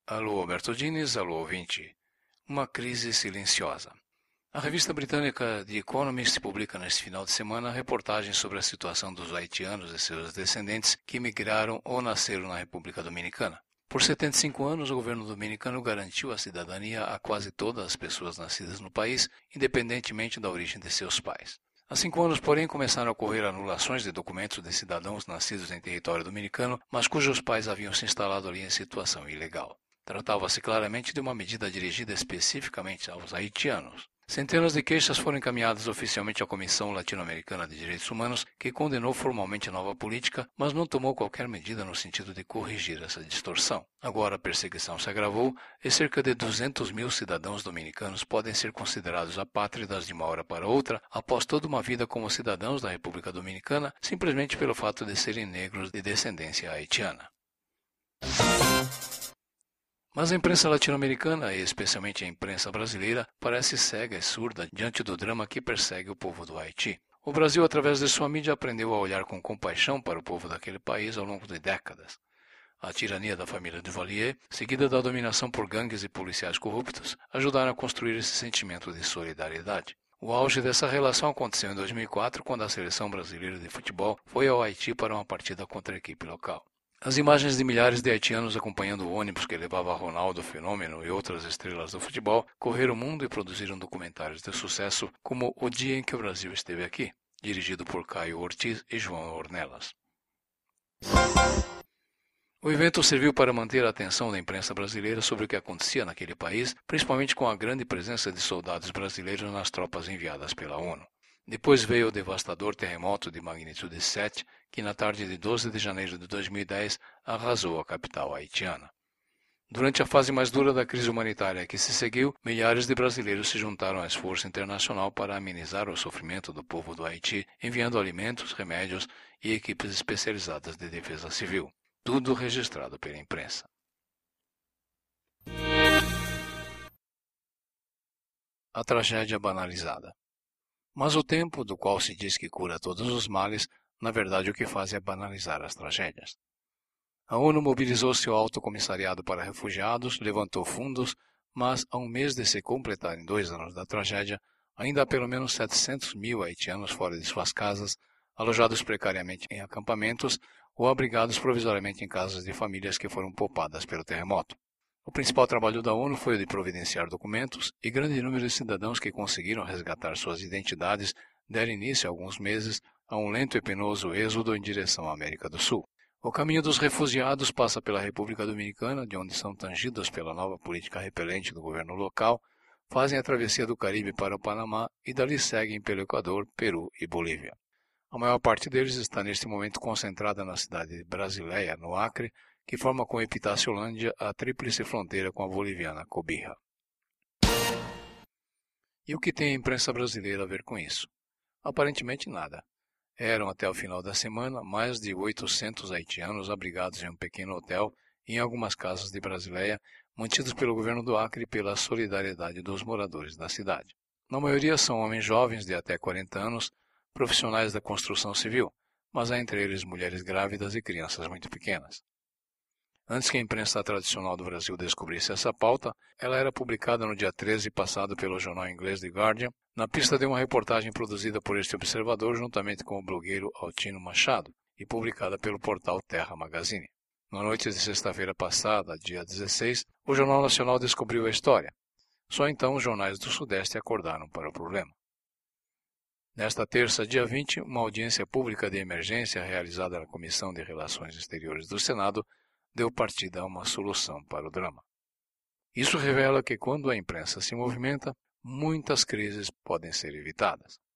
Alô, Alberto Diniz, alô, ouvinte. Uma crise silenciosa. A revista britânica The Economist publica neste final de semana reportagens sobre a situação dos haitianos e seus descendentes que migraram ou nasceram na República Dominicana. Por 75 anos, o governo dominicano garantiu a cidadania a quase todas as pessoas nascidas no país, independentemente da origem de seus pais. Há 5 anos, porém, começaram a ocorrer anulações de documentos de cidadãos nascidos em território dominicano, mas cujos pais haviam se instalado ali em situação ilegal. Tratava-se claramente de uma medida dirigida especificamente aos haitianos. Centenas de queixas foram encaminhadas oficialmente à Comissão Latino-Americana de Direitos Humanos, que condenou formalmente a nova política, mas não tomou qualquer medida no sentido de corrigir essa distorção. Agora a perseguição se agravou e cerca de 200 mil cidadãos dominicanos podem ser considerados apátridas de uma hora para outra após toda uma vida como cidadãos da República Dominicana, simplesmente pelo fato de serem negros de descendência haitiana. Mas a imprensa latino-americana, e especialmente a imprensa brasileira, parece cega e surda diante do drama que persegue o povo do Haiti. O Brasil, através de sua mídia, aprendeu a olhar com compaixão para o povo daquele país ao longo de décadas. A tirania da família Duvalier, seguida da dominação por gangues e policiais corruptos, ajudaram a construir esse sentimento de solidariedade. O auge dessa relação aconteceu em 2004, quando a seleção brasileira de futebol foi ao Haiti para uma partida contra a equipe local. As imagens de milhares de haitianos acompanhando o ônibus que levava Ronaldo Fenômeno e outras estrelas do futebol correram o mundo e produziram documentários de sucesso como O Dia em que o Brasil Esteve Aqui, dirigido por Caio Ortiz e João Ornelas. O evento serviu para manter a atenção da imprensa brasileira sobre o que acontecia naquele país, principalmente com a grande presença de soldados brasileiros nas tropas enviadas pela ONU. Depois veio o devastador terremoto de magnitude 7, que na tarde de 12 de janeiro de 2010 arrasou a capital haitiana. Durante a fase mais dura da crise humanitária que se seguiu, milhares de brasileiros se juntaram ao esforço internacional para amenizar o sofrimento do povo do Haiti, enviando alimentos, remédios e equipes especializadas de defesa civil. Tudo registrado pela imprensa. A tragédia banalizada. Mas o tempo, do qual se diz que cura todos os males, na verdade o que faz é banalizar as tragédias. A ONU mobilizou seu alto comissariado para refugiados, levantou fundos, mas a um mês de se completarem 2 anos da tragédia, ainda há pelo menos 700 mil haitianos fora de suas casas, alojados precariamente em acampamentos ou abrigados provisoriamente em casas de famílias que foram poupadas pelo terremoto. O principal trabalho da ONU foi o de providenciar documentos, e grande número de cidadãos que conseguiram resgatar suas identidades deram início há alguns meses a um lento e penoso êxodo em direção à América do Sul. O caminho dos refugiados passa pela República Dominicana, de onde são tangidos pela nova política repelente do governo local, fazem a travessia do Caribe para o Panamá e dali seguem pelo Equador, Peru e Bolívia. A maior parte deles está neste momento concentrada na cidade de Brasileia, no Acre, que forma com Epitaciolândia a tríplice fronteira com a boliviana Cobija. E o que tem a imprensa brasileira a ver com isso? Aparentemente nada. Eram, até o final da semana, mais de 800 haitianos abrigados em um pequeno hotel e em algumas casas de Brasileia, mantidos pelo governo do Acre e pela solidariedade dos moradores da cidade. Na maioria são homens jovens de até 40 anos, profissionais da construção civil, mas há entre eles mulheres grávidas e crianças muito pequenas. Antes que a imprensa tradicional do Brasil descobrisse essa pauta, ela era publicada no dia 13 passado pelo jornal inglês The Guardian, na pista de uma reportagem produzida por este observador juntamente com o blogueiro Altino Machado e publicada pelo portal Terra Magazine. Na noite de sexta-feira passada, dia 16, o Jornal Nacional descobriu a história. Só então os jornais do Sudeste acordaram para o problema. Nesta terça, dia 20, uma audiência pública de emergência realizada na Comissão de Relações Exteriores do Senado deu partida a uma solução para o drama. Isso revela que quando a imprensa se movimenta, muitas crises podem ser evitadas.